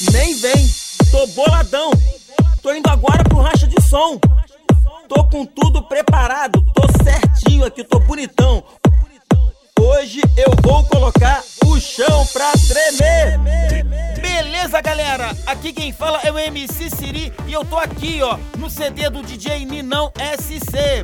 Nem vem, tô boladão. Tô indo agora pro racha de som. Tô com tudo preparado, tô certinho aqui, tô bonitão. Hoje eu vou colocar o chão pra tremer. Beleza, galera? Aqui quem fala é o MC Siri e eu tô aqui, ó, no CD do DJ Ninão SC.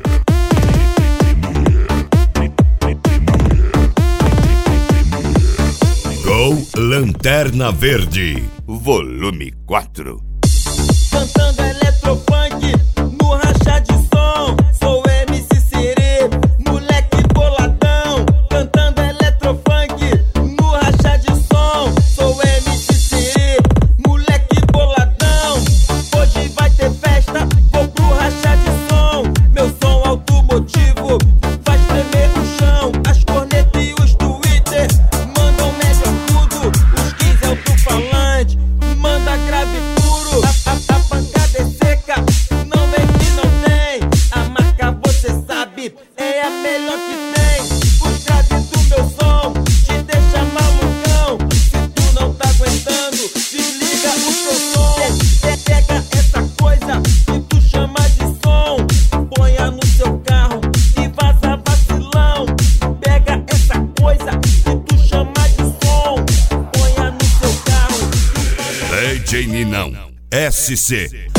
Go Lanterna Verde, volume 4. Cantando eletrofunk no racha de som. Sou MC Siri, moleque boladão. Cantando eletrofunk no racha de som. Sou MC Siri, moleque boladão. Hoje vai ter festa, vou pro racha de som. Meu som automotivo faz tremer o chão. As cornetas e os Twitter mandam mega tudo. Os 15 alto-falante manda grave puro. A pancada é seca, não vem que não tem. A marca você sabe, é a melhor que tem. Os graves do meu som te deixa malucão. Se tu não tá aguentando, desliga o seu som. Pega essa coisa que tu chama de som, ponha no seu carro e vaza vacilão. Pega essa coisa que tu chama de som, ponha no seu carro e vaza. DJ Ninão SC.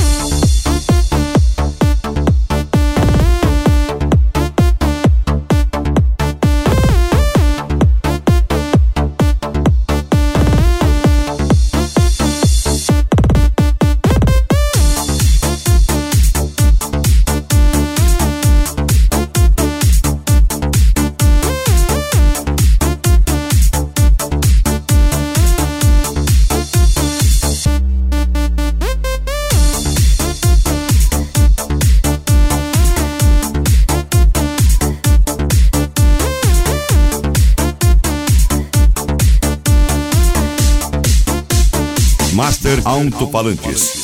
Master Alto-Falantes.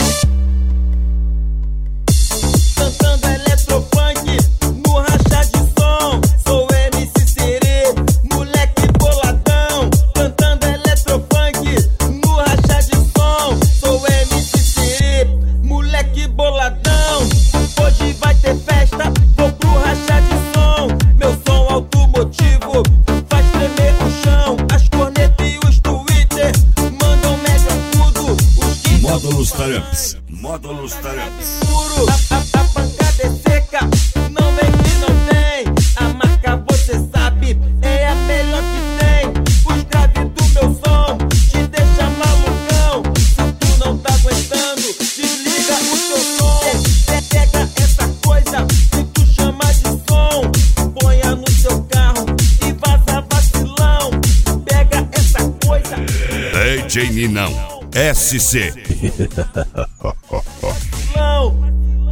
Cantando eletrofunk no racha de som. Sou MC Siri, moleque boladão. Cantando eletrofunk no racha de som. Sou MC Siri, moleque boladão. Hoje vai ter festa, vou pro racha de som. Meu som automotivo faz tremer o chão. As cornetas e os Twitter mandam mega tudo. Módulos Taramps. Módulos Taramps. Puro, a pancada é seca, não vem que não tem. A marca você sabe, é a melhor que tem. Os graves do meu som te deixa malucão. Se tu não tá aguentando, desliga o seu som. Pega essa coisa que tu chama de som, ponha no seu carro e vaza vacilão. Pega essa coisa. DJ Ninão SC.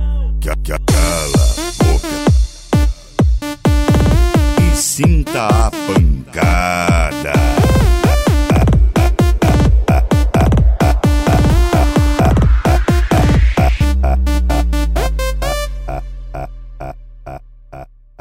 Cala a boca e sinta a